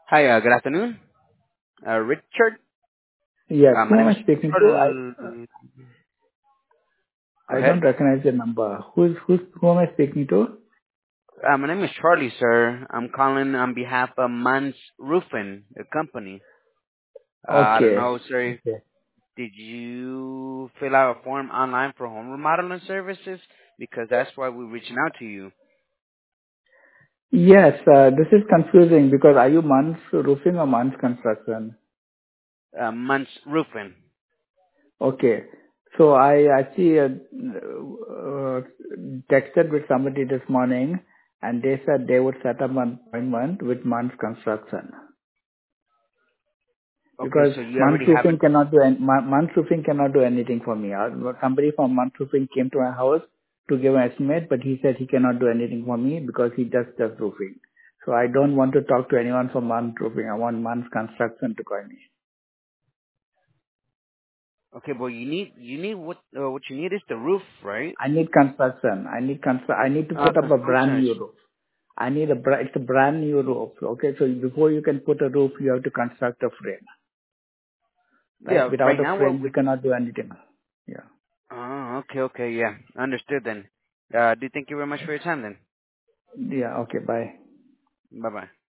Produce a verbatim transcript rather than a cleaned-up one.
Hi, uh, good afternoon. Uh, Richard, Yes, uh, my who name am is I speaking to? I Charlie. Go I don't ahead. recognize the number. Who's who's who am I speaking to? Uh, my name is Charlie, sir. I'm calling on behalf of Mans Roofing, the company. Uh, I don't Okay. know, sir. Okay. Did you fill out a form online for home remodeling services? Because that's why we're reaching out to you. Yes, uh, this is confusing because are you Mans Roofing or Mans Construction? Uh, Mans Roofing. Okay. So I actually uh, uh, texted with somebody this morning, and they said they would set up an appointment with Mans Construction. Okay, Because so you already have Mansoofing it. cannot do an- Man- Mansoofing cannot do anything for me. Uh, Somebody from Mansoofing came to my house to give an estimate, but he said he cannot do anything for me because he just does roofing. So I don't want to talk to anyone from Mansoofing. I want Man's Construction to call me. Okay, well, you need you need what uh, what you need is the roof, right? I need construction. I need constru- I need to Uh, put up a brand construction. new roof. I need a bra- it's a brand new roof. Okay, so before you can put a roof, you have to construct a frame. Right? Yeah, right Without a now what frame, you we cannot do anything. Yeah. Oh, okay, okay, yeah. Understood then. Uh, do thank you very much for your time then. Yeah. Okay. Bye. Bye bye.